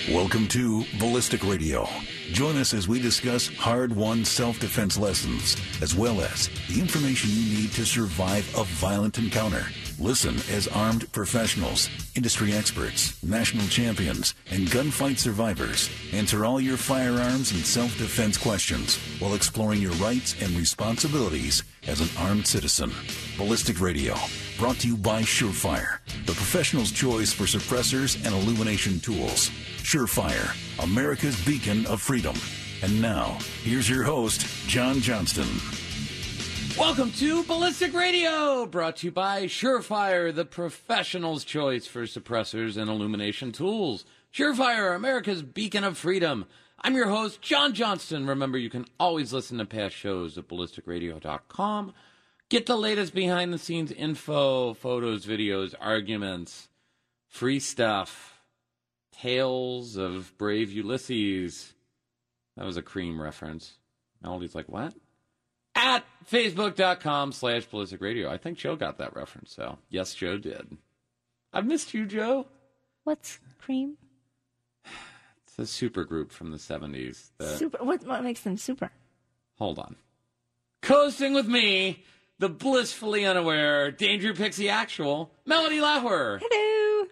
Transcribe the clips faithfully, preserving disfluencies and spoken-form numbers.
Welcome to Ballistic Radio. Join us as we discuss hard-won self-defense lessons, as well as the information you need to survive a violent encounter. Listen as armed professionals, industry experts, national champions, and gunfight survivors answer all your firearms and self-defense questions while exploring your rights and responsibilities as an armed citizen. Ballistic Radio, brought to you by Surefire, the professional's choice for suppressors and illumination tools. Surefire, America's beacon of freedom. And now, here's your host, John Johnston. Welcome to Ballistic Radio, brought to you by Surefire, the professional's choice for suppressors and illumination tools. Surefire, America's beacon of freedom. I'm your host, John Johnston. Remember, you can always listen to past shows at ballistic radio dot com. Get the latest behind-the-scenes info, photos, videos, arguments, free stuff, tales of brave Ulysses. That was a Cream reference. Melody's like, what? At facebook.com slash ballistic radio. I think Joe got that reference, so yes, Joe did. I've missed you, Joe. What's Cream? It's a super group from the seventies. That... Super. What, what makes them super? Hold on. Coasting with me, the blissfully unaware, Danger Pixie Actual, Melody Lauer. Hello.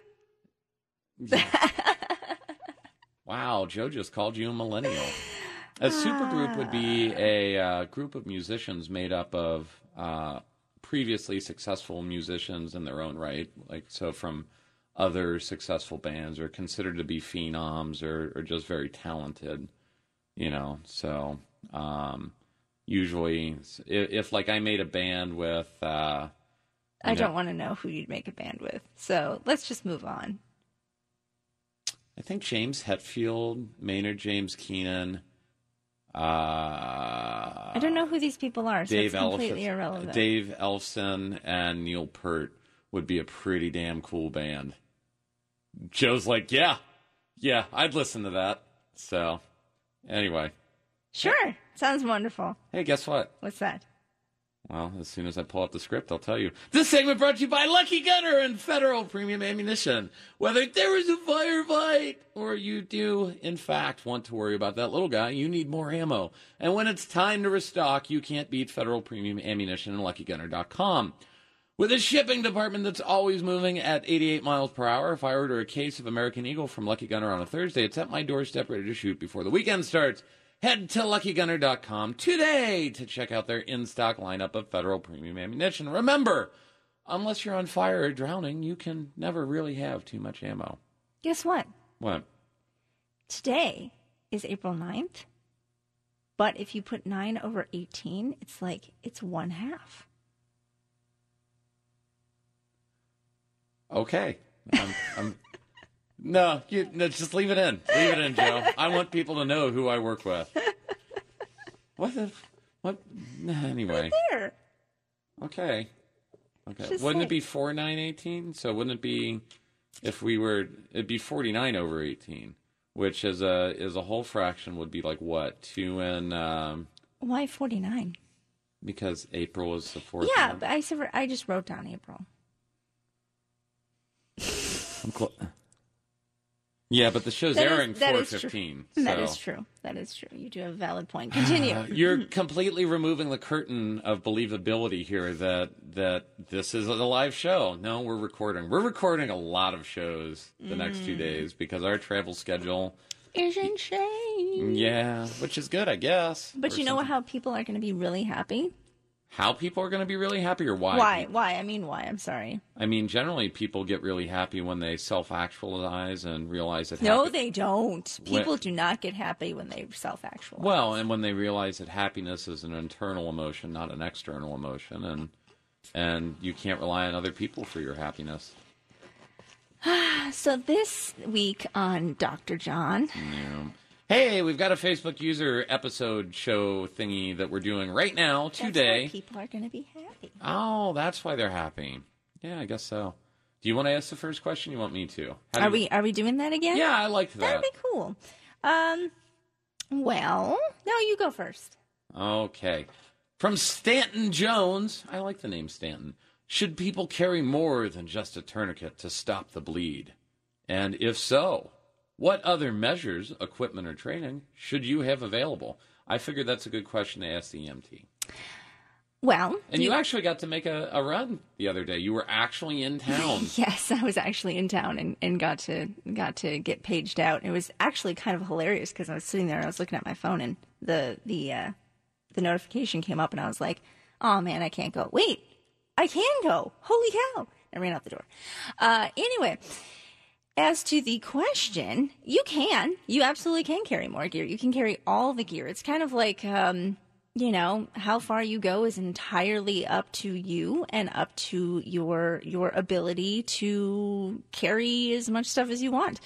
Wow, Joe just called you a millennial. A supergroup would be a uh, group of musicians made up of uh, previously successful musicians in their own right. Like, so from other successful bands, or considered to be phenoms, or, or just very talented, you know. So um, usually, if, if like I made a band with... Uh, I know, don't want to know who you'd make a band with. So let's just move on. I think James Hetfield, Maynard James Keenan... Uh, I don't know who these people are, so Dave it's completely Elf- irrelevant. Dave Elfson and Neil Peart would be a pretty damn cool band. Joe's like, yeah, yeah, I'd listen to that. So, anyway. Sure, sounds wonderful. Hey, guess what? What's that? Well, as soon as I pull up the script, I'll tell you. This segment brought to you by Lucky Gunner and Federal Premium Ammunition. Whether there is a firefight or you do, in fact, want to worry about that little guy, you need more ammo. And when it's time to restock, you can't beat Federal Premium Ammunition and lucky gunner dot com. With a shipping department that's always moving at eighty-eight miles per hour, if I order a case of American Eagle from Lucky Gunner on a Thursday, it's at my doorstep ready to shoot before the weekend starts. Head to lucky gunner dot com today to check out their in-stock lineup of Federal Premium Ammunition. Remember, unless you're on fire or drowning, you can never really have too much ammo. Guess what? What? Today is April ninth, but if you put nine over eighteen, it's like it's one half. Okay. I'm... I'm No, you, no, just leave it in. Leave it in, Joe. I want people to know who I work with. What the... What? Anyway. Right there. Okay. Okay. Just Wouldn't like... it be four, nine, eighteen? So wouldn't it be... If we were... It'd be forty-nine over eighteen, which is a, is a whole fraction would be like what? Two and... Um, Why forty-nine? Because April is the fourth Yeah, month. but I, I just wrote down April. I'm cl- Yeah, but the show's that airing is, that four is fifteen. True. So. That is true. That is true. You do have a valid point. Continue. Uh, you're completely removing the curtain of believability here that that this is a live show. No, we're recording. We're recording a lot of shows the mm. next two days because our travel schedule is insane. Yeah, which is good, I guess. But you know something. how people are going to be really happy? How people are going to be really happy, or why? Why? People? Why? I mean, why? I'm sorry. I mean, generally, people get really happy when they self-actualize and realize that. No, happy- they don't. People when... do not get happy when they self-actualize. Well, and when they realize that happiness is an internal emotion, not an external emotion, and and you can't rely on other people for your happiness. So this week on Doctor John. Yeah. Hey, we've got a Facebook user episode show thingy that we're doing right now, today. That's why people are going to be happy. Oh, that's why they're happy. Yeah, I guess so. Do you want to ask the first question? You want me to? How are do we you... Are we doing that again? Yeah, I liked that. That'd be cool. Um, well, no, you go first. Okay. From Stanton Jones. I like the name Stanton. Should people carry more than just a tourniquet to stop the bleed? And if so, What other measures, equipment, or training should you have available? I figured that's a good question to ask the E M T. Well, and you, you actually got to make a, a run the other day. You were actually in town. Yes, I was actually in town and, and got to got to get paged out. It was actually kind of hilarious because I was sitting there and I was looking at my phone and the the uh, the notification came up and I was like, "Oh man, I can't go." Wait, I can go! Holy cow! I ran out the door. Uh, anyway, as to the question, you can, you absolutely can carry more gear. You can carry all the gear. It's kind of like. Um, You know, how far you go is entirely up to you and up to your your ability to carry as much stuff as you want.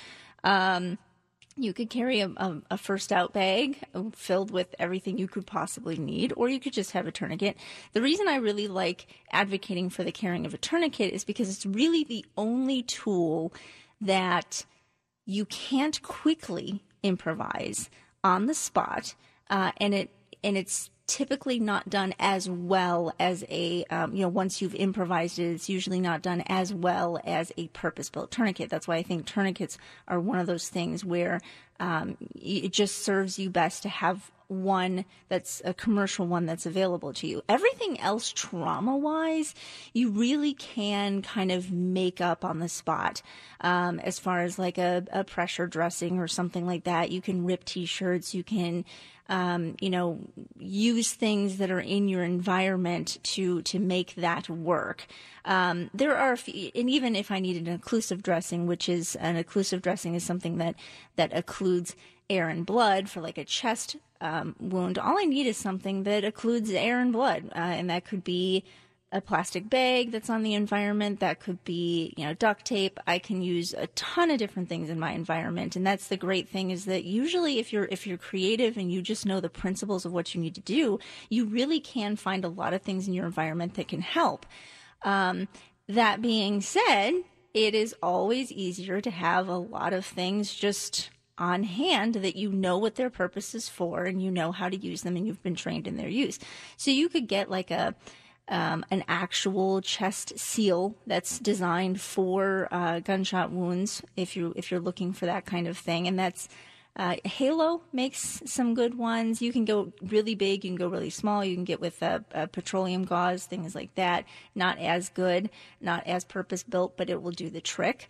Um, you could carry a, a, a first out bag filled with everything you could possibly need, or you could just have a tourniquet. The reason I really like advocating for the carrying of a tourniquet is because it's really the only tool that you can't quickly improvise on the spot, uh, and it and it's typically not done as well as a, um, you know, once you've improvised it, it's usually not done as well as a purpose-built tourniquet. That's why I think tourniquets are one of those things where um, it just serves you best to have one that's a commercial one that's available to you. Everything else trauma-wise, you really can kind of make up on the spot. Um, as far as like a, a pressure dressing or something like that, you can rip t-shirts, you can Um, you know, use things that are in your environment to to make that work. Um, there are, and even if I needed an occlusive dressing, which is an occlusive dressing is something that that occludes air and blood for like a chest um, wound. All I need is something that occludes air and blood, uh, and that could be a plastic bag that's on the environment. That could be, you know, duct tape. I can use a ton of different things in my environment. And that's the great thing is that usually if you're, if you're creative and you just know the principles of what you need to do, you really can find a lot of things in your environment that can help. Um, that being said, it is always easier to have a lot of things just on hand that you know what their purpose is for and you know how to use them and you've been trained in their use. So you could get like a, Um, an actual chest seal that's designed for uh, gunshot wounds if you if you're looking for that kind of thing, and that's uh, Halo makes some good ones. You can go really big, you can go really small. You can get with a, a petroleum gauze, things like that. Not as good, not as purpose built, but it will do the trick.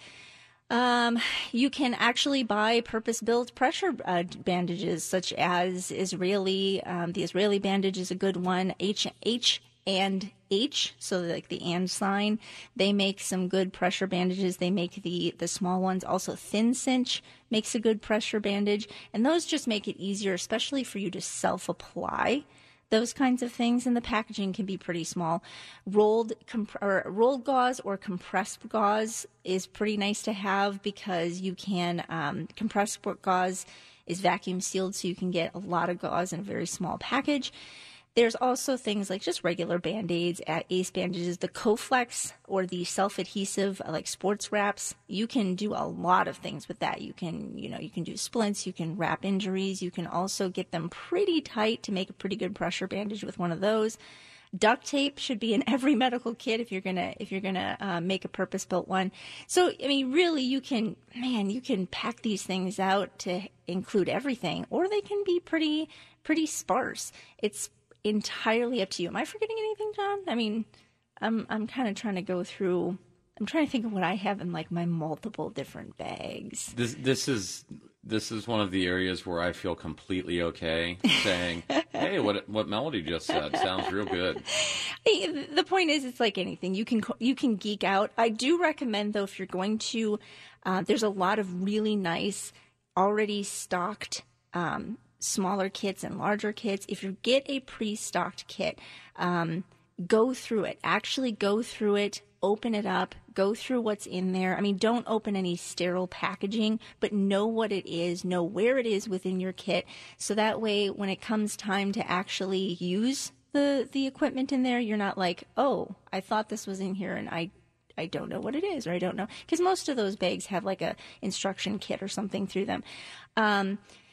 Um, you can actually buy purpose-built pressure uh, bandages, such as Israeli. Um, the Israeli bandage is a good one. H H. and H, so like the and sign, they make some good pressure bandages. They make the, the small ones. Also, Thin Cinch makes a good pressure bandage. And those just make it easier, especially for you to self-apply those kinds of things. And the packaging can be pretty small. Rolled, comp- or rolled gauze or compressed gauze is pretty nice to have because you can, um, compressed gauze is vacuum sealed, so you can get a lot of gauze in a very small package. There's also things like just regular Band-Aids, Ace bandages, the Coflex or the self-adhesive like sports wraps. You can do a lot of things with that. You can, you know, you can do splints, you can wrap injuries, you can also get them pretty tight to make a pretty good pressure bandage with one of those. Duct tape should be in every medical kit if you're gonna if you're gonna uh, make a purpose-built one. So I mean, really, you can, man, you can pack these things out to include everything, or they can be pretty pretty sparse. It's entirely up to you. Am I forgetting anything, John? I mean, I'm I'm kind of trying to go through. I'm trying to think of what I have in like my multiple different bags. This this is this is one of the areas where I feel completely okay saying, "Hey, what what Melody just said sounds real good." Hey, the point is, it's like anything. You can you can geek out. I do recommend though, if you're going to, uh, there's a lot of really nice, already stocked. Um, smaller kits and larger kits. If you get a pre-stocked kit, um, go through it. Actually go through it, open it up, go through what's in there. I mean, don't open any sterile packaging, but know what it is, know where it is within your kit, so that way when it comes time to actually use the, the equipment in there, you're not like, oh, I thought this was in here and I I don't know what it is, or I don't know. Because most of those bags have like a instruction kit or something through them. Um,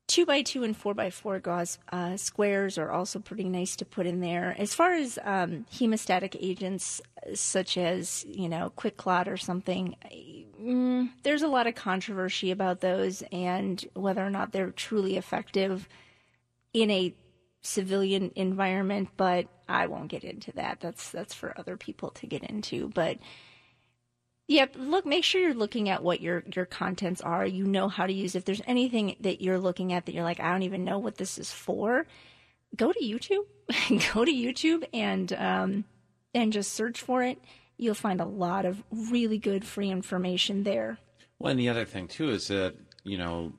two by two and four by four gauze uh, squares are also pretty nice to put in there. As far as um, hemostatic agents, such as, you know, Quick Clot or something, mm, there's a lot of controversy about those and whether or not they're truly effective in a civilian environment. But I won't get into that. That's that's for other people to get into. But yep, look, make sure you're looking at what your, your contents are. You know how to use it. If there's anything that you're looking at that you're like, I don't even know what this is for, go to YouTube. Go to YouTube and um, and just search for it. You'll find a lot of really good free information there. Well, and the other thing, too, is that, you know,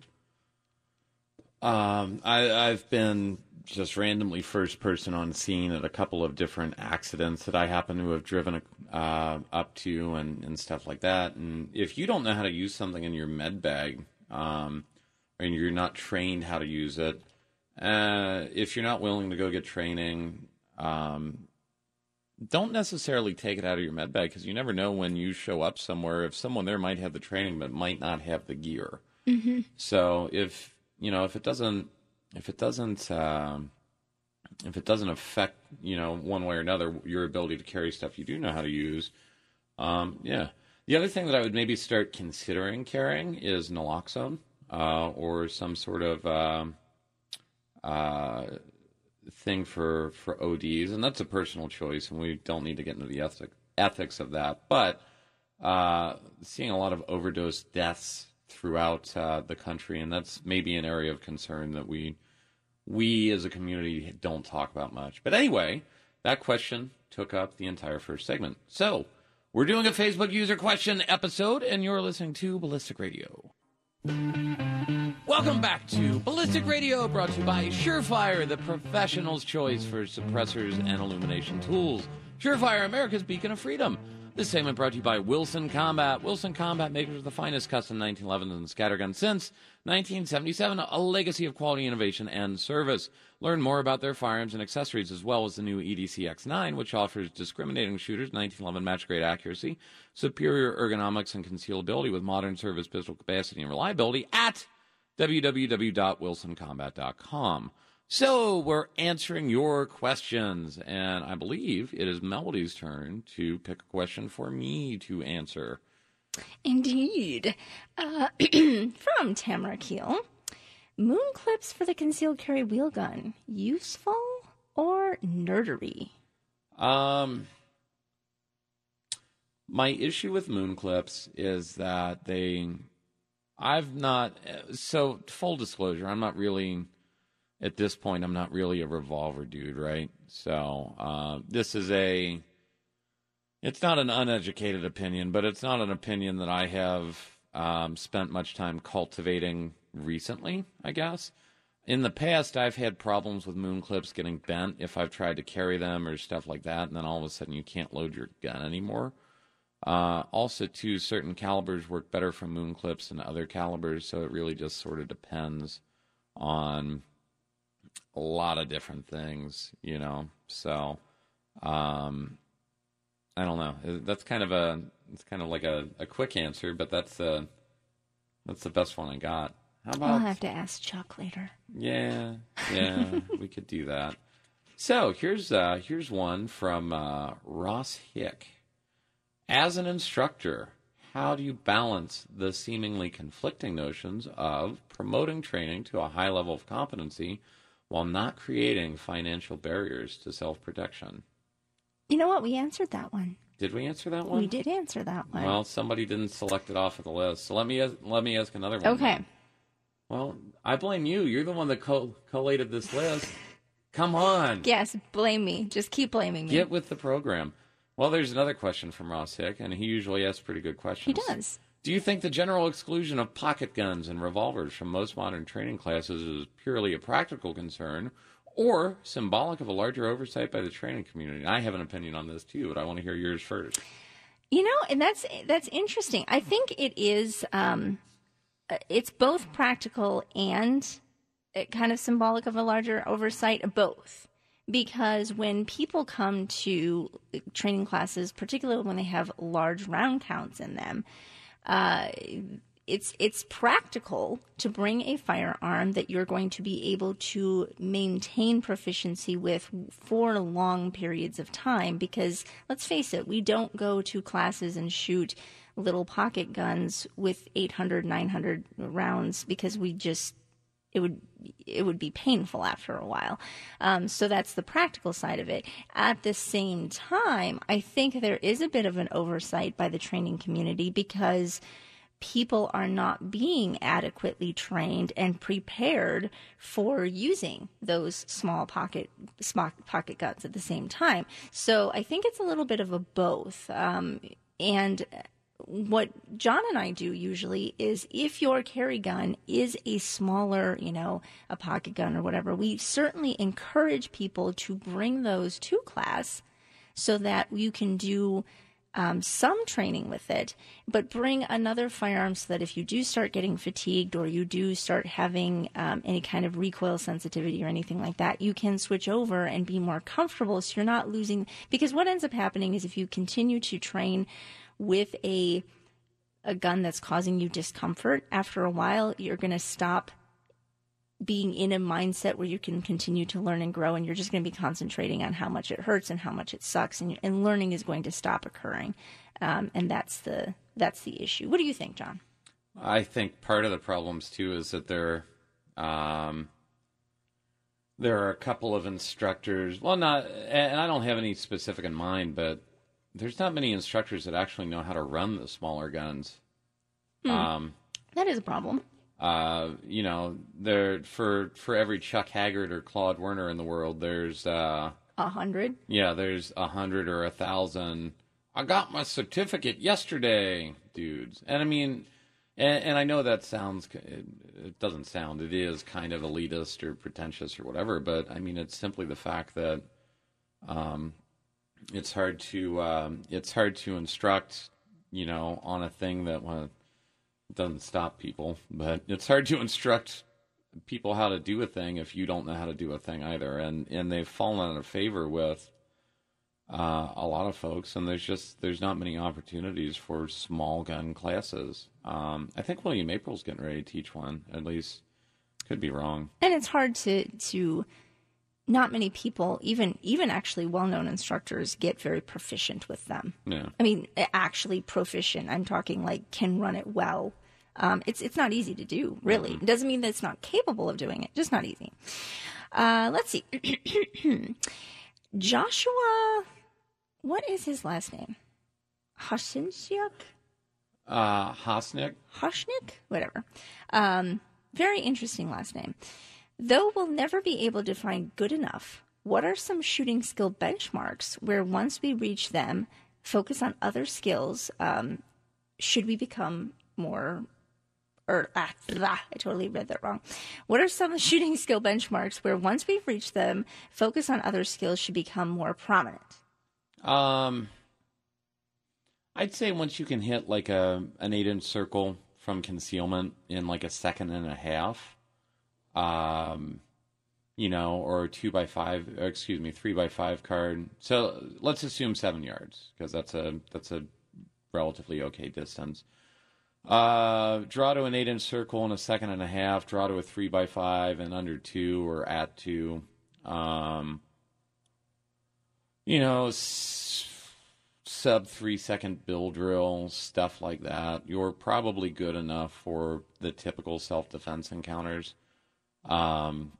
um, I, I've been just randomly first person on scene at a couple of different accidents that I happen to have driven uh, up to and, and stuff like that. And if you don't know how to use something in your med bag, um, and you're not trained how to use it, uh, if you're not willing to go get training, um, don't necessarily take it out of your med bag, because you never know when you show up somewhere if someone there might have the training but might not have the gear. Mm-hmm. So if, you know, if it doesn't, If it doesn't, um, if it doesn't affect, you know, one way or another, your ability to carry stuff you do know how to use, um, yeah. The other thing that I would maybe start considering carrying is naloxone uh, or some sort of um, uh, thing for for O Ds, and that's a personal choice, and we don't need to get into the ethic, ethics of that. But uh, seeing a lot of overdose deaths throughout uh, the country, and that's maybe an area of concern that we we as a community don't talk about much. But anyway, that question took up the entire first segment. So we're doing a Facebook user question episode, and you're listening to Ballistic Radio. Welcome back to Ballistic Radio, brought to you by Surefire, the professional's choice for suppressors and illumination tools. Surefire, America's beacon of freedom. This segment brought to you by Wilson Combat. Wilson Combat, makers of the finest custom nineteen elevens and scatterguns since nineteen seventy-seven, a legacy of quality innovation and service. Learn more about their firearms and accessories, as well as the new E D C X nine, which offers discriminating shooters nineteen eleven match-grade accuracy, superior ergonomics and concealability with modern service pistol capacity and reliability at w w w dot wilson combat dot com. So we're answering your questions, and I believe it is Melody's turn to pick a question for me to answer. Indeed. Uh, from Tamara Keel, moon clips for the concealed carry wheel gun, useful or nerdery? Um, my issue with moon clips is that they, I've not, so full disclosure, I'm not really... At this point, I'm not really a revolver dude, right? So uh, this is a, it's not an uneducated opinion, but it's not an opinion that I have um, spent much time cultivating recently, I guess. In the past, I've had problems with moon clips getting bent if I've tried to carry them or stuff like that, and then all of a sudden you can't load your gun anymore. Uh, also, too, certain calibers work better from moon clips than other calibers, so it really just sort of depends on a lot of different things, you know. So, um, I don't know. That's kind of a, it's kind of like a, a quick answer, but that's uh that's the best one I got. How about? I'll have to ask Chuck later. Yeah, yeah, we could do that. So here's uh, here's one from uh, Ross Hick. As an instructor, how do you balance the seemingly conflicting notions of promoting training to a high level of competency while not creating financial barriers to self-protection? You know what? We answered that one. Did we answer that one? We did answer that one. Well, somebody didn't select it off of the list. So let me let me ask another one. Okay. Then. Well, I blame you. You're the one that co- collated this list. Come on. Yes, blame me. Just keep blaming me. Get with the program. Well, there's another question from Ross Hick, and he usually asks pretty good questions. He does. Do you think the general exclusion of pocket guns and revolvers from most modern training classes is purely a practical concern or symbolic of a larger oversight by the training community? And I have an opinion on this too, but I want to hear yours first. You know, and that's that's interesting. I think it is, um, it's both practical and kind of symbolic of a larger oversight, both. Because when people come to training classes, particularly when they have large round counts in them, Uh, it's it's practical to bring a firearm that you're going to be able to maintain proficiency with for long periods of time, because let's face it, we don't go to classes and shoot little pocket guns with eight hundred, nine hundred rounds because we just it would it would be painful after a while. Um, so that's the practical side of it. At the same time, I think there is a bit of an oversight by the training community because people are not being adequately trained and prepared for using those small pocket small pocket guns at the same time. So I think it's a little bit of a both. Um, and what John and I do usually is if your carry gun is a smaller, you know, a pocket gun or whatever, we certainly encourage people to bring those to class so that you can do um, some training with it, but bring another firearm so that if you do start getting fatigued or you do start having um, any kind of recoil sensitivity or anything like that, you can switch over and be more comfortable so you're not losing. Because what ends up happening is if you continue to train with a a gun that's causing you discomfort, after a while, you're going to stop being in a mindset where you can continue to learn and grow, and you're just going to be concentrating on how much it hurts and how much it sucks, and, and learning is going to stop occurring. Um, and that's the that's the issue. What do you think, John? I think part of the problems, too, is that there, um, there are a couple of instructors, well, not, and I don't have any specific in mind, but there's not many instructors that actually know how to run the smaller guns. Hmm. Um, that is a problem. Uh, you know, there for for every Chuck Haggard or Claude Werner in the world, there's uh, a hundred. Yeah, there's a hundred or a thousand. I got my certificate yesterday, dudes. And I mean, and, and I know that sounds. It, it doesn't sound. It is kind of elitist or pretentious or whatever. But I mean, it's simply the fact that. Um, It's hard to um, it's hard to instruct, you know, on a thing that well, doesn't stop people. But it's hard to instruct people how to do a thing if you don't know how to do a thing either. And and they've fallen out of favor with uh, a lot of folks. And there's just there's not many opportunities for small gun classes. Um, I think William April's getting ready to teach one. At least, could be wrong. And it's hard to to. Not many people, even even actually well-known instructors, get very proficient with them. Yeah. I mean, actually proficient. I'm talking like can run it well. Um, it's it's not easy to do, really. Mm-hmm. It doesn't mean that it's not capable of doing it, just not easy. Uh, let's see. Joshua, what is his last name? Hosniak? Uh, Hosniak? Hosniak? Whatever. Um, very interesting last name. Though we'll never be able to find good enough, what are some shooting skill benchmarks where once we reach them, focus on other skills, um, should we become more, or, ah, blah, I totally read that wrong. What are some shooting skill benchmarks where once we've reached them, focus on other skills should become more prominent? Um, I'd say once you can hit like a an eight-inch circle from concealment in like a second and a half, Um, you know, or two by five, or excuse me, three by five card. So let's assume seven yards because that's a that's a relatively okay distance. Uh, draw to an eight inch circle in a second and a half. Draw to a three by five in under two or at two. Um, you know, s- sub three second bill drill, stuff like that. You're probably good enough for the typical self defense encounters. Um,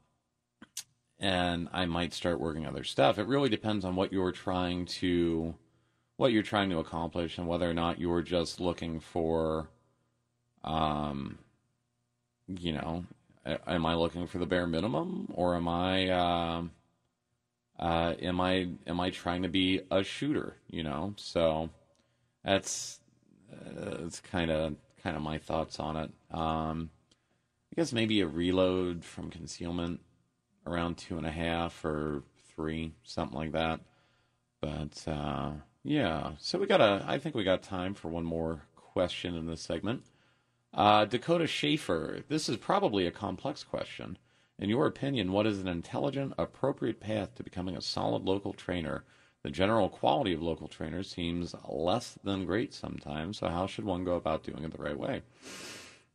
and I might start working other stuff. It really depends on what you're trying to, what you're trying to accomplish, and whether or not you're just looking for, um, you know, am I looking for the bare minimum, or am I, uh, uh, am I, am I trying to be a shooter? You know, so that's, uh, that's kind of, kind of my thoughts on it. Um. I guess maybe a reload from concealment around two and a half or three, something like that. But, uh, yeah. So we got a, I think we got time for one more question in this segment. Uh, Dakota Schaefer, this is probably a complex question. In your opinion, what is an intelligent, appropriate path to becoming a solid local trainer? The general quality of local trainers seems less than great sometimes, so how should one go about doing it the right way?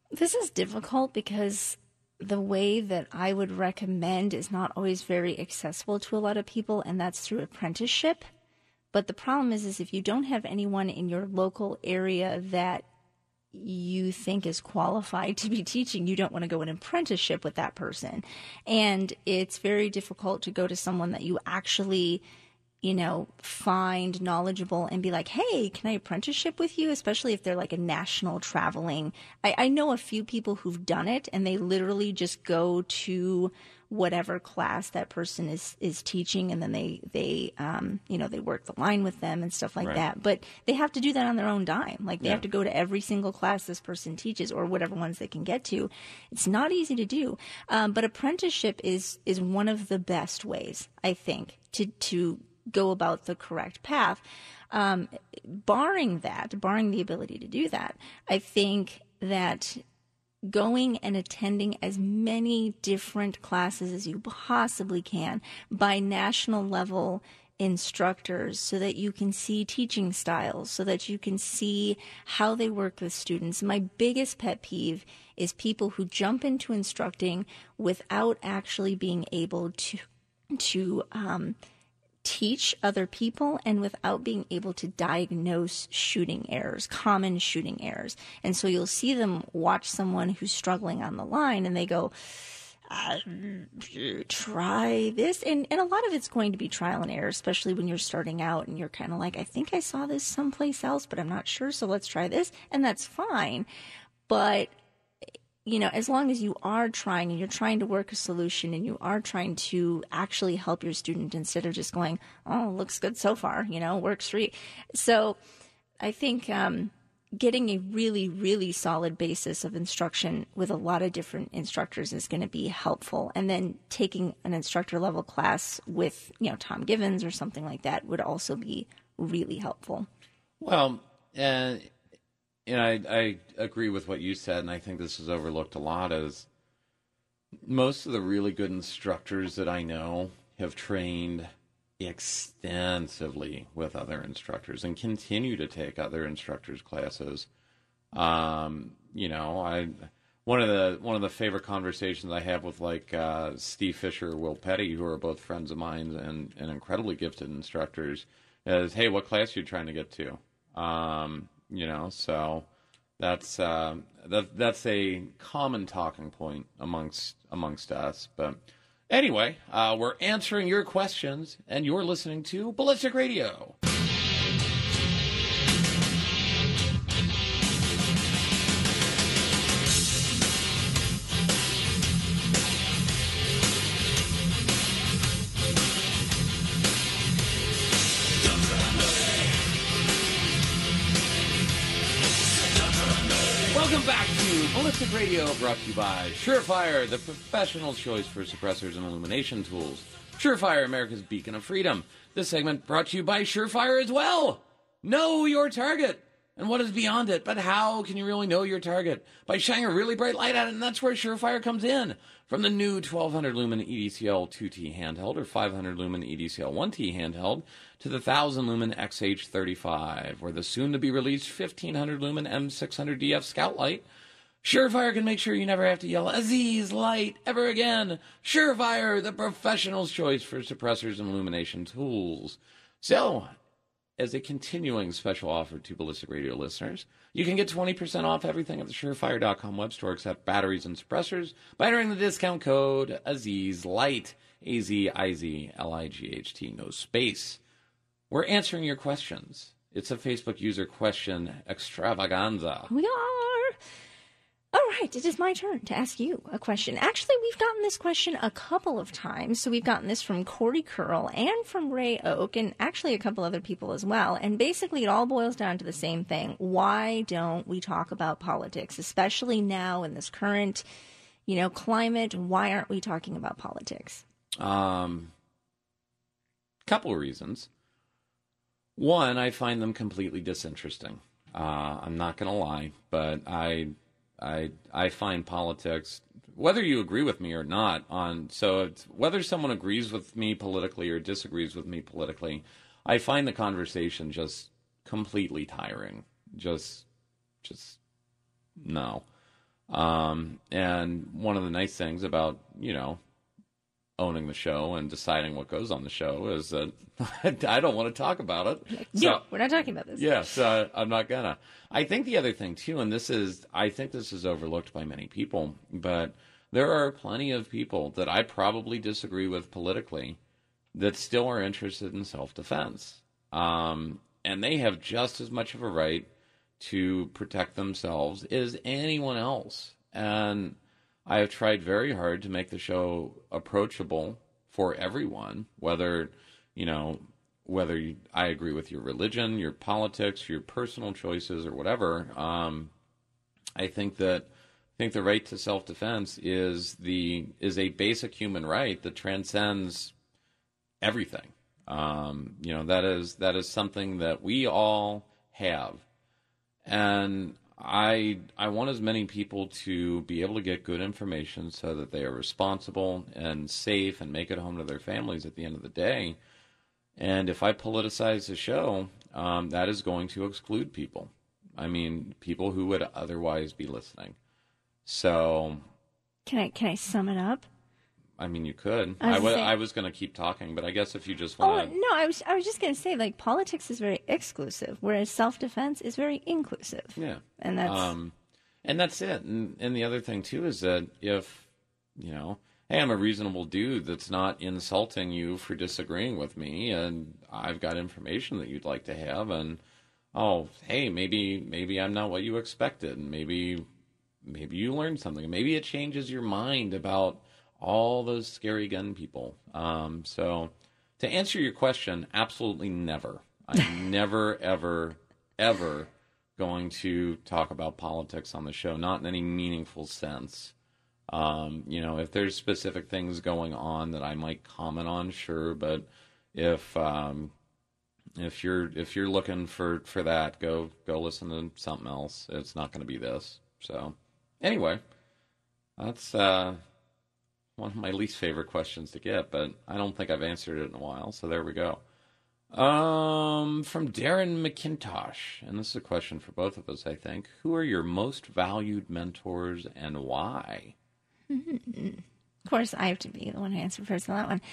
This is difficult because the way that I would recommend is not always very accessible to a lot of people, and that's through apprenticeship. But the problem is, is if you don't have anyone in your local area that you think is qualified to be teaching, you don't want to go an apprenticeship with that person. And it's very difficult to go to someone that you actually, you know, find knowledgeable and be like, hey, can I apprenticeship with you? Especially if they're like a national traveling. I, I know a few people who've done it, and they literally just go to whatever class that person is, is teaching, and then they, they um, you know, they work the line with them and stuff like Right. that. But they have to do that on their own dime. Like, they Yeah. have to go to every single class this person teaches, or whatever ones they can get to. It's not easy to do. Um, but apprenticeship is, is one of the best ways, I think, to, to go about the correct path. Um, barring that, barring the ability to do that, I think that going and attending as many different classes as you possibly can by national level instructors, so that you can see teaching styles, so that you can see how they work with students. My biggest pet peeve is people who jump into instructing without actually being able to to um, teach other people, and without being able to diagnose shooting errors, common shooting errors. And so you'll see them watch someone who's struggling on the line, and they go, uh, try this. And, and a lot of it's going to be trial and error, especially when you're starting out and you're kind of like, I think I saw this someplace else, but I'm not sure, so let's try this. And that's fine. But you know, as long as you are trying and you're trying to work a solution and you are trying to actually help your student, instead of just going, oh, looks good so far, you know, works for you. So I think um, getting a really, really solid basis of instruction with a lot of different instructors is going to be helpful. And then taking an instructor level class with, you know, Tom Givens or something like that would also be really helpful. Well, and... And I, I agree with what you said, and I think this is overlooked a lot, is most of the really good instructors that I know have trained extensively with other instructors and continue to take other instructors' classes. Um, you know, I one of the one of the favorite conversations I have with like uh, Steve Fisher, Will Petty, who are both friends of mine and, and incredibly gifted instructors, is, hey, what class are you trying to get to? Um, You know, so that's uh, that that's a common talking point amongst amongst us. But anyway, uh, we're answering your questions, and you're listening to Ballistic Radio. Welcome back to Ballistic Radio, brought to you by Surefire, the professional choice for suppressors and illumination tools. Surefire, America's beacon of freedom. This segment brought to you by Surefire as well. Know your target and what is beyond it, but how can you really know your target? By shining a really bright light at it, and that's where Surefire comes in. From the new twelve hundred lumen E D C L two T handheld or five hundred lumen E D C L one T handheld to the one thousand lumen X H thirty-five or the soon-to-be-released fifteen hundred lumen M six hundred D F Scout Light, Surefire can make sure you never have to yell Aziz Light ever again. Surefire, the professional's choice for suppressors and illumination tools. So, as a continuing special offer to Ballistic Radio listeners, you can get twenty percent off everything at the surefire dot com web store except batteries and suppressors by entering the discount code AZIZLIGHT, A Z I Z L I G H T, no space. We're answering your questions. It's a Facebook user question extravaganza. We are. All right, it is my turn to ask you a question. Actually, we've gotten this question a couple of times. So we've gotten this from Corey Curl and from Ray Oak, and actually a couple other people as well. And basically it all boils down to the same thing. Why don't we talk about politics, especially now in this current, you know, climate? Why aren't we talking about politics? Um, couple of reasons. One, I find them completely disinteresting. Uh, I'm not going to lie, but I... I I find politics, whether you agree with me or not, on so it's, whether someone agrees with me politically or disagrees with me politically, I find the conversation just completely tiring. Just, just no. Um, and one of the nice things about, you know, owning the show and deciding what goes on the show is that I don't want to talk about it. Like, no, so, we're not talking about this. Yeah, so I'm not gonna. I think the other thing, too, and this is, I think this is overlooked by many people, but there are plenty of people that I probably disagree with politically that still are interested in self-defense. Um, and they have just as much of a right to protect themselves as anyone else. And I have tried very hard to make the show approachable for everyone, whether, you know, whether you, I agree with your religion, your politics, your personal choices, or whatever. Um, I think that I think the right to self-defense is the is a basic human right that transcends everything. Um, you know, that is that is something that we all have, and I I want as many people to be able to get good information so that they are responsible and safe and make it home to their families at the end of the day. And if I politicize the show, um, that is going to exclude people. I mean, people who would otherwise be listening. So, can I can I sum it up? I mean, you could. I was, I, w- say, I was going to keep talking, but I guess if you just want to... Oh, no, I was I was just going to say, like, politics is very exclusive, whereas self-defense is very inclusive. Yeah. And that's... Um, and that's it. And, and the other thing, too, is that if, you know, hey, I'm a reasonable dude that's not insulting you for disagreeing with me, and I've got information that you'd like to have, and, oh, hey, maybe maybe I'm not what you expected, and maybe maybe you learned something. Maybe it changes your mind about all those scary gun people. Um, so to answer your question, absolutely never. I'm never, ever, ever going to talk about politics on the show, not in any meaningful sense. Um, you know, if there's specific things going on that I might comment on, sure, but if um, if you're if you're looking for, for that, go go listen to something else. It's not going to be this. So anyway, that's uh, one of my least favorite questions to get, but I don't think I've answered it in a while, so there we go. Um, from Darren McIntosh, and this is a question for both of us, I think. Who are your most valued mentors and why? Mm-hmm. Of course, I have to be the one to answer first on that one.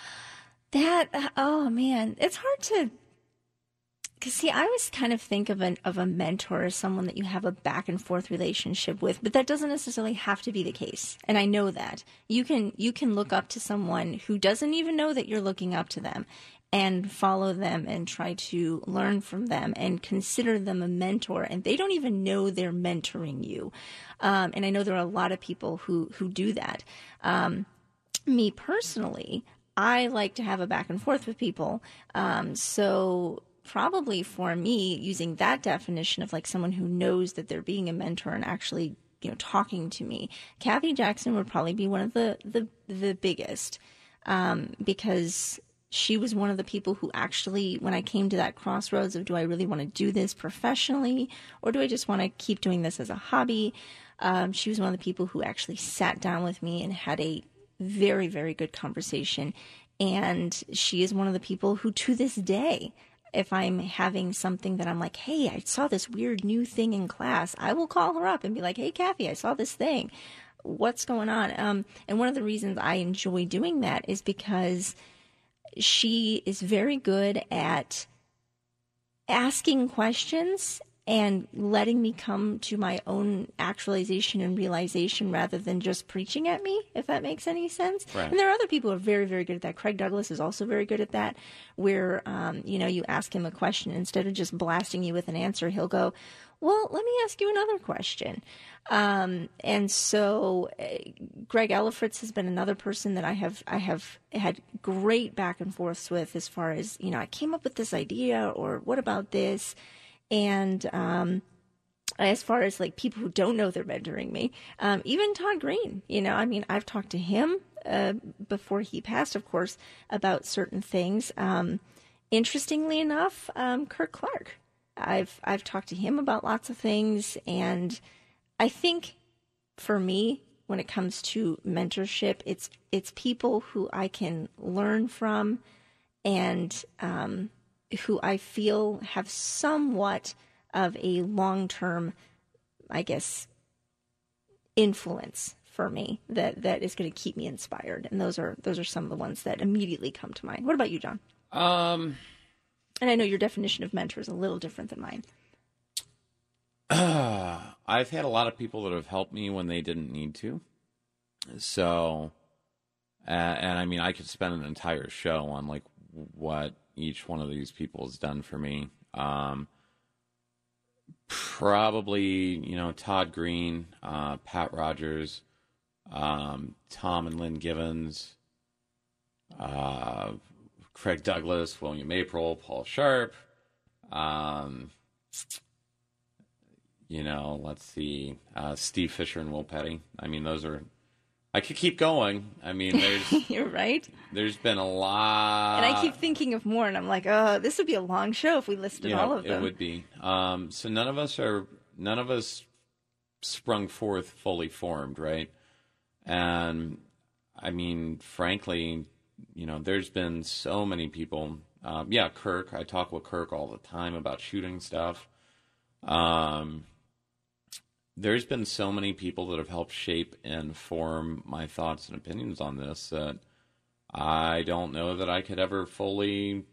That, oh man, it's hard to... Because, see, I always kind of think of an of a mentor as someone that you have a back and forth relationship with, but that doesn't necessarily have to be the case. And I know that. You can you can look up to someone who doesn't even know that you're looking up to them and follow them and try to learn from them and consider them a mentor. And they don't even know they're mentoring you. Um, and I know there are a lot of people who, who do that. Um, me personally, I like to have a back and forth with people. Um, so... Probably for me, using that definition of like someone who knows that they're being a mentor and actually, you know, talking to me, Kathy Jackson would probably be one of the the, the biggest, um, because she was one of the people who actually, when I came to that crossroads of do I really want to do this professionally or do I just want to keep doing this as a hobby, um, she was one of the people who actually sat down with me and had a very, very good conversation. And she is one of the people who, to this day, if I'm having something that I'm like, hey, I saw this weird new thing in class, I will call her up and be like, hey, Kathy, I saw this thing. What's going on? Um, and one of the reasons I enjoy doing that is because she is very good at asking questions and letting me come to my own actualization and realization rather than just preaching at me, if that makes any sense. Right. And there are other people who are very, very good at that. Craig Douglas is also very good at that, where, um, you know, you ask him a question, instead of just blasting you with an answer, he'll go, well, let me ask you another question. Um, and so uh, Greg Ellifritz has been another person that I have I have had great back and forths with as far as, you know, I came up with this idea, or what about this? And um, as far as like people who don't know they're mentoring me, um, even Todd Green, you know, I mean, I've talked to him uh, before he passed, of course, about certain things. Um, interestingly enough, um, Kirk Clark, I've I've talked to him about lots of things, and I think for me, when it comes to mentorship, it's it's people who I can learn from, and um, who I feel have somewhat of a long-term, I guess, influence for me that, that is going to keep me inspired. And those are those are some of the ones that immediately come to mind. What about you, John? Um, and I know your definition of mentor is a little different than mine. Uh, I've had a lot of people that have helped me when they didn't need to. So, uh, and I mean, I could spend an entire show on like what each one of these people has done for me. Um, probably, you know, Todd Green, uh, Pat Rogers, um, Tom and Lynn Givens, uh, Craig Douglas, William April, Paul Sharp, um, you know, let's see, uh, Steve Fisher and Will Petty. I mean, those are, I could keep going. I mean, there's, You're right. There's been a lot. And I keep thinking of more, and I'm like, oh, this would be a long show if we listed you know, all of them. It would be. Um, so none of us are, none of us sprung forth fully formed, right? And I mean, frankly, you know, there's been so many people. Um, yeah, Kirk. I talk with Kirk all the time about shooting stuff. Um, there's been so many people that have helped shape and form my thoughts and opinions on this that I don't know that I could ever fully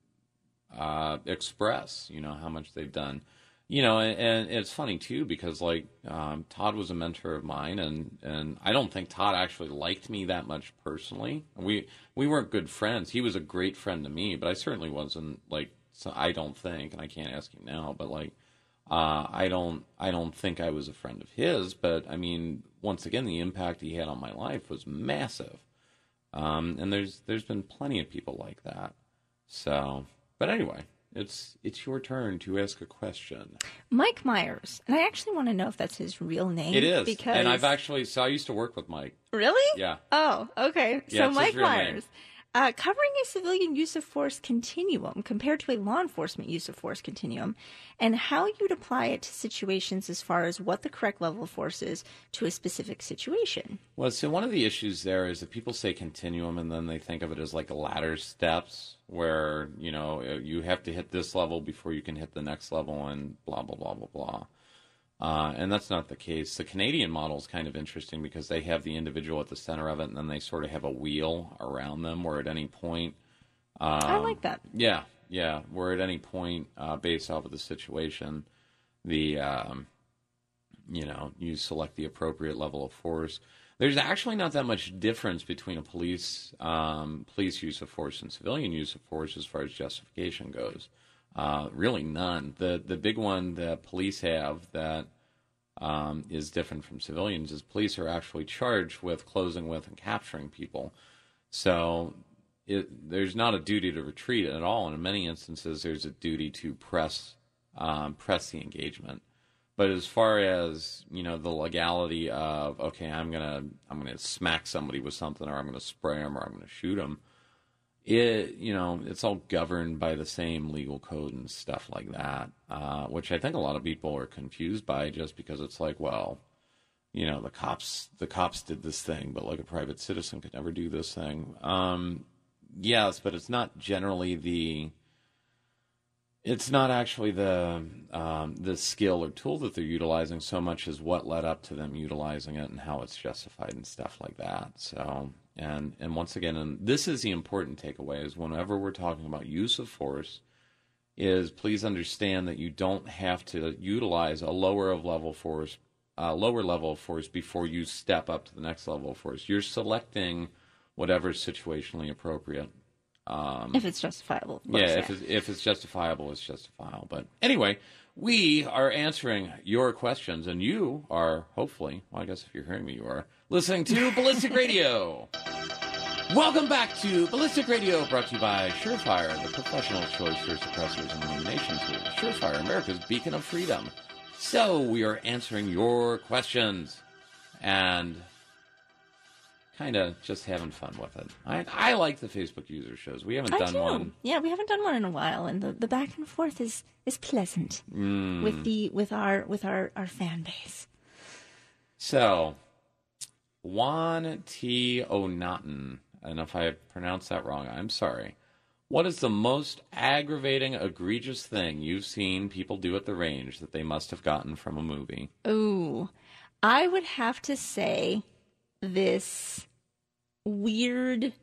uh, express, you know, how much they've done. You know, and, and it's funny, too, because, like, um, Todd was a mentor of mine, and, and I don't think Todd actually liked me that much personally. We we weren't good friends. He was a great friend to me, but I certainly wasn't, like, so I don't think, and I can't ask him now, but, like, uh, I don't I don't think I was a friend of his. But, I mean, once again, the impact he had on my life was massive. Um, and there's there's been plenty of people like that. So, but anyway. It's it's your turn to ask a question. Mike Myers, and I actually want to know if that's his real name. It is, because... and I've actually so I used to work with Mike. Really? Yeah. Oh, okay. Yeah, so Mike Myers, name. uh, covering a civilian use of force continuum compared to a law enforcement use of force continuum, and how you'd apply it to situations as far as what the correct level of force is to a specific situation. Well, so one of the issues there is that people say continuum, and then they think of it as like ladder steps, where, you know, you have to hit this level before you can hit the next level, and blah, blah, blah, blah, blah. Uh, and that's not the case. The Canadian model is kind of interesting because they have the individual at the center of it, and then they sort of have a wheel around them where at any point... Um, I like that. Yeah, yeah. Where at any point, uh, based off of the situation, the, um, you know, you select the appropriate level of force. There's actually not that much difference between a police um, police use of force and civilian use of force as far as justification goes. Uh, really none. The the big one that police have that um, is different from civilians is police are actually charged with closing with and capturing people. So it, there's not a duty to retreat at all. And in many instances, there's a duty to press um, press the engagement. But as far as, you know, the legality of, okay, I'm gonna I'm gonna smack somebody with something, or I'm gonna spray them, or I'm gonna shoot them, it you know it's all governed by the same legal code and stuff like that, uh, which I think a lot of people are confused by, just because it's like, well, you know, the cops the cops did this thing, but like a private citizen could never do this thing. Um, yes, but it's not generally the It's not actually the um, the skill or tool that they're utilizing so much as what led up to them utilizing it and how it's justified and stuff like that. So, and and once again, and this is the important takeaway, is whenever we're talking about use of force, is please understand that you don't have to utilize a lower of level force, uh, lower level of force before you step up to the next level of force. You're selecting whatever's situationally appropriate. Um, if it's justifiable. Of course, yeah, yeah, if it's, if it's justifiable, it's justifiable. But anyway, we are answering your questions, and you are, hopefully, well, I guess if you're hearing me, you are, listening to Ballistic Radio. Welcome back to Ballistic Radio, brought to you by Surefire, the professional choice for suppressors and elimination tools. Surefire, America's beacon of freedom. So we are answering your questions, and kind of just having fun with it. I I like the Facebook user shows. We haven't I done do. one. Yeah, we haven't done one in a while, and the, the back and forth is, is pleasant Mm. with the with our with our, our fan base. So, Juan T. O'Naughton, and if I pronounced that wrong, I'm sorry. What is the most aggravating, egregious thing you've seen people do at the range that they must have gotten from a movie? Ooh. I would have to say this weird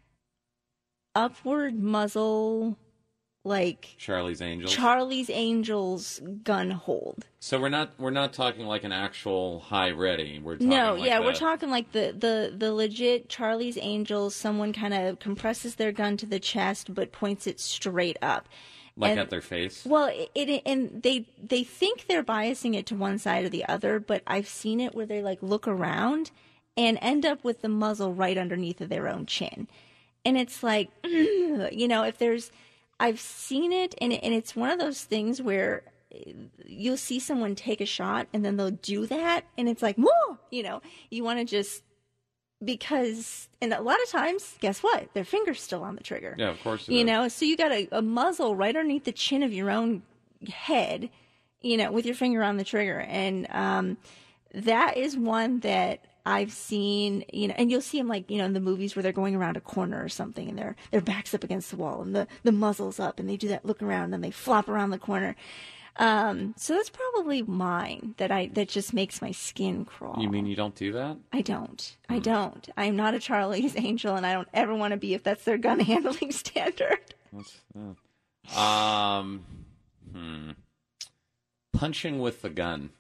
upward muzzle, like Charlie's Angels. Charlie's Angels gun hold. So we're not we're not talking like an actual high ready. We're talking no, like yeah, the, we're talking like the, the, the legit Charlie's Angels. Someone kind of compresses their gun to the chest, but points it straight up. like and, at their face. Well, it, it and they they think they're biasing it to one side or the other, but I've seen it where they like look around and end up with the muzzle right underneath of their own chin, and it's like, you know, if there's, I've seen it, and it, and it's one of those things where you'll see someone take a shot and then they'll do that, and it's like, whoa, you know, you want to just. Because, and a lot of times, guess what? Their finger's still on the trigger. Yeah, of course it You is. know, so you got a, a muzzle right underneath the chin of your own head, you know, with your finger on the trigger. And um, that is one that I've seen, you know, and you'll see them like, you know, in the movies where they're going around a corner or something and their their back's up against the wall and the, the muzzle's up and they do that look around and then they flop around the corner. Um, so that's probably mine that I, that just makes my skin crawl. You mean you don't do that? I don't. I don't. I'm not a Charlie's Angel, and I don't ever want to be if that's their gun handling standard. That's, uh, um, hmm. Punching with the gun.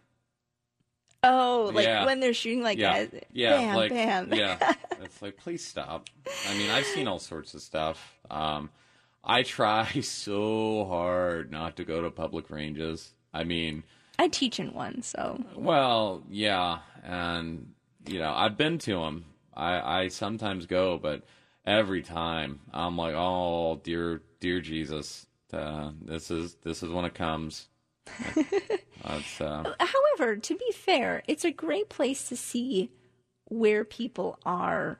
Oh, like Yeah. when they're shooting like Yeah, that. yeah, Bam, like bam. yeah. It's like, please stop. I mean, I've seen all sorts of stuff. Um, I try so hard not to go to public ranges. I mean, I teach in one, so. well, yeah, and you know, I've been to them. I, I sometimes go, but every time I'm like, oh, dear, dear Jesus, uh, this is this is when it comes. It's, uh, However, to be fair, it's a great place to see where people are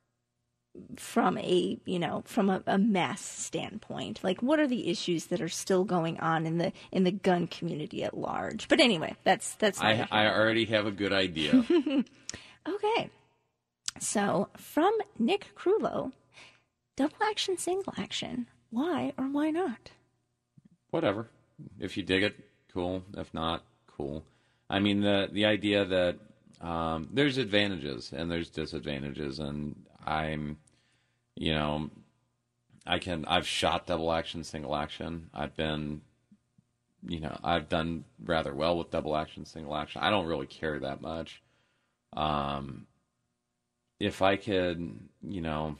from a, you know, from a, a mass standpoint. Like, what are the issues that are still going on in the in the gun community at large? But anyway, that's that's. I I already have a good idea. Okay, so from Nick Crulo, double action, single action. Why or why not? Whatever. If you dig it, cool. If not, cool. I mean, the the idea that um, there's advantages and there's disadvantages, and I'm, you know, I can I've shot double action, single action. I've been, you know, I've done rather well with double action, single action. I don't really care that much. Um, if I could, you know.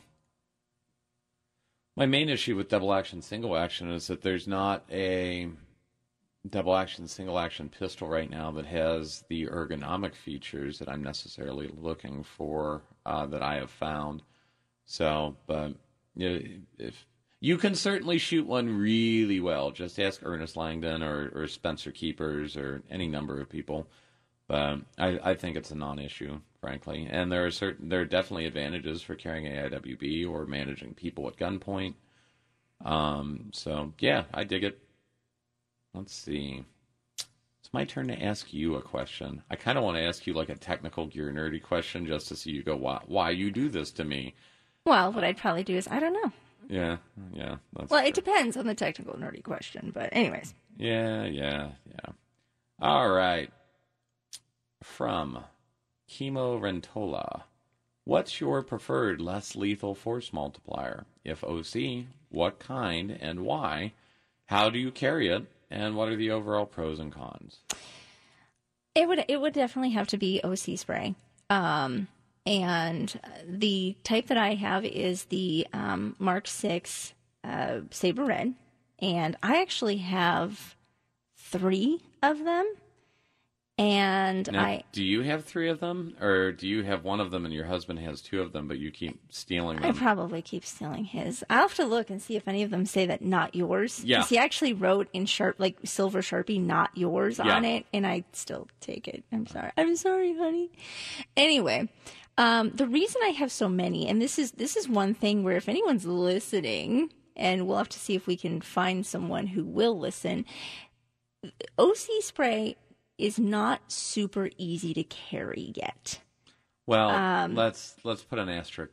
My main issue with double action, single action is that there's not a double action, single action pistol right now that has the ergonomic features that I'm necessarily looking for, uh, that I have found. So, but you know, if you can certainly shoot one really well, just ask Ernest Langdon or, or Spencer Keepers or any number of people. But I, I think it's a non-issue, frankly. And there are certain, there are definitely advantages for carrying A I W B or managing people at gunpoint. Um, so yeah, I dig it. Let's see. It's my turn to ask you a question. I kind of want to ask you like a technical gear nerdy question just to see you go, why, why you do this to me? Well, what I'd probably do is, I don't know. Yeah, yeah. That's Well, true. it depends on the technical nerdy question, but anyways. Yeah, yeah, yeah. All right. From Chemo Rentola, what's your preferred less lethal force multiplier? If O C, what kind and why? How do you carry it? And what are the overall pros and cons? It would it would definitely have to be O C spray. Um, and the type that I have is the um, Mark six uh, Saber Red. And I actually have three of them. And Now, I do you have three of them, or do you have one of them and your husband has two of them, but you keep stealing them? I probably keep stealing his. I'll have to look and see if any of them say that not yours. Yeah. 'Cause he actually wrote in sharp, like silver Sharpie, not yours Yeah. on it, and I still take it. I'm sorry. I'm sorry, honey. Anyway, um, the reason I have so many, and this is this is one thing where if anyone's listening, and we'll have to see if we can find someone who will listen, O C spray is not super easy to carry yet. Well, Um, let's let's put an asterisk there.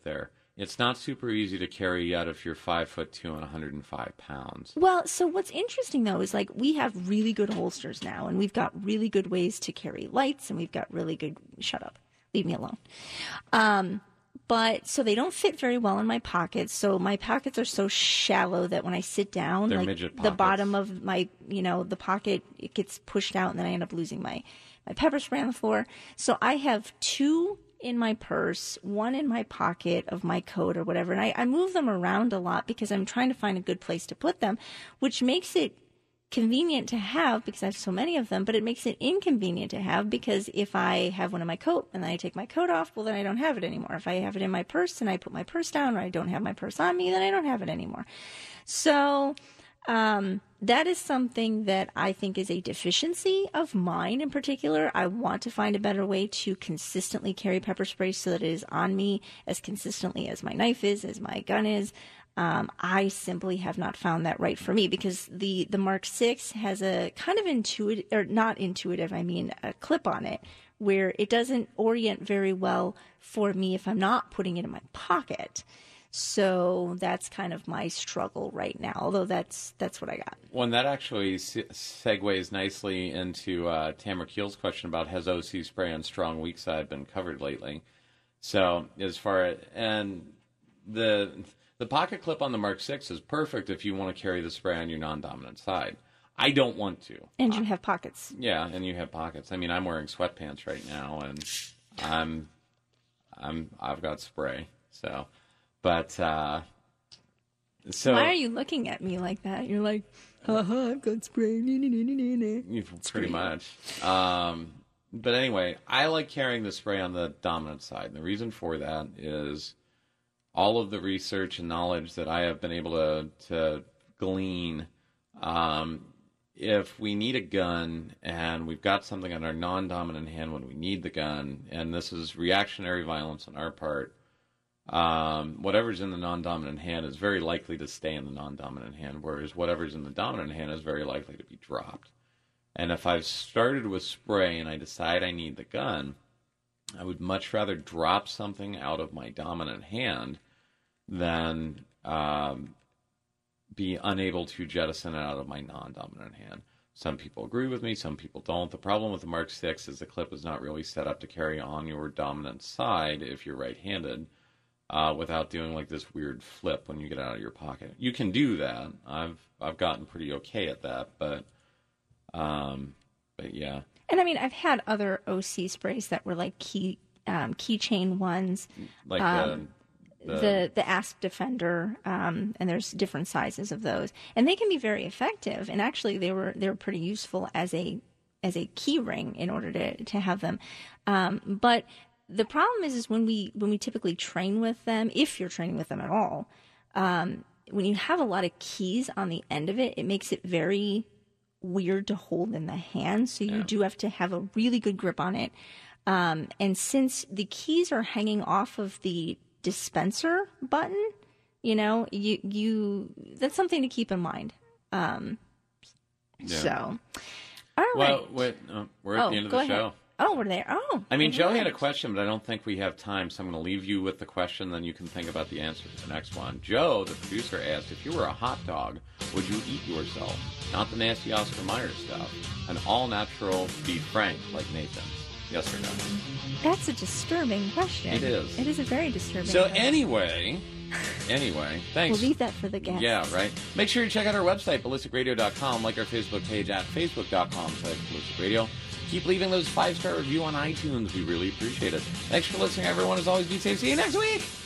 It's not super easy to carry yet if you're five foot two and one hundred five pounds. Well, so what's interesting though is like we have really good holsters now, and we've got really good ways to carry lights, and we've got really good. Shut up, leave me alone. Um, but so they don't fit very well in my pockets. So my pockets are so shallow that when I sit down, They're like midget the pockets. bottom of my, you know, the pocket it gets pushed out, and then I end up losing my my pepper spray on the floor. So I have two in my purse, one in my pocket of my coat or whatever. And I, I move them around a lot because I'm trying to find a good place to put them, which makes it convenient to have because I have so many of them, but it makes it inconvenient to have because if I have one in my coat and then I take my coat off, well, then I don't have it anymore. If I have it in my purse and I put my purse down or I don't have my purse on me, then I don't have it anymore. So um, that is something that I think is a deficiency of mine in particular. I want to find a better way to consistently carry pepper spray so that it is on me as consistently as my knife is, as my gun is. Um, I simply have not found that right for me because the, the Mark six has a kind of intuitive, or not intuitive, I mean a clip on it where it doesn't orient very well for me if I'm not putting it in my pocket. So that's kind of my struggle right now, although that's that's what I got. Well, and that actually se- segues nicely into uh, Tamara Keel's question about has O C spray on strong weak side been covered lately? So as far as, and the the pocket clip on the Mark six is perfect if you want to carry the spray on your non-dominant side. I don't want to. And you have pockets. Yeah, and you have pockets. I mean, I'm wearing sweatpants right now, and I'm I'm I've got spray, so. But, uh, so... Why are you looking at me like that? You're like, haha, I've got spray. Pretty much. Um, but anyway, I like carrying the spray on the dominant side. And the reason for that is all of the research and knowledge that I have been able to, to glean. Um, if we need a gun and we've got something on our non-dominant hand when we need the gun, and this is reactionary violence on our part, Um, whatever's in the non-dominant hand is very likely to stay in the non-dominant hand, whereas whatever's in the dominant hand is very likely to be dropped. And if I've started with spray and I decide I need the gun, I would much rather drop something out of my dominant hand than um, be unable to jettison it out of my non-dominant hand. Some people agree with me, some people don't. The problem with the Mark six is the clip is not really set up to carry on your dominant side if you're right-handed. Uh, without doing like this weird flip when you get out of your pocket. You can do that. I've I've gotten pretty okay at that, but um, but yeah. And I mean, I've had other O C sprays that were like key um, keychain ones, Like um, the, the the the Asp Defender, um, and there's different sizes of those, and they can be very effective. And actually, they were they were pretty useful as a as a key ring in order to to have them, um, but. The problem is, is when we when we typically train with them, if you're training with them at all, um, when you have a lot of keys on the end of it, it makes it very weird to hold in the hand. So you Yeah. do have to have a really good grip on it. Um, and since the keys are hanging off of the dispenser button, you know, you you that's something to keep in mind. Um, Yeah. So, all right. well, wait, uh, we're at oh, the end of go the ahead. show. Oh, we're there. Oh, I mean, Joe right. had a question, but I don't think we have time, so I'm going to leave you with the question, then you can think about the answer to the next one. Joe, the producer, asked, if you were a hot dog, would you eat yourself? Not the nasty Oscar Mayer stuff. An all-natural beef frank like Nathan's. Yes or no? That's a disturbing question. It is. It is a very disturbing So question. anyway, anyway, thanks. We'll leave that for the guests. Yeah, right. Make sure you check out our website, ballistic radio dot com, like our Facebook page at facebook dot com slash ballistic radio. Keep leaving those five-star review on iTunes. We really appreciate it. Thanks for listening, everyone. As always, be safe. See you next week.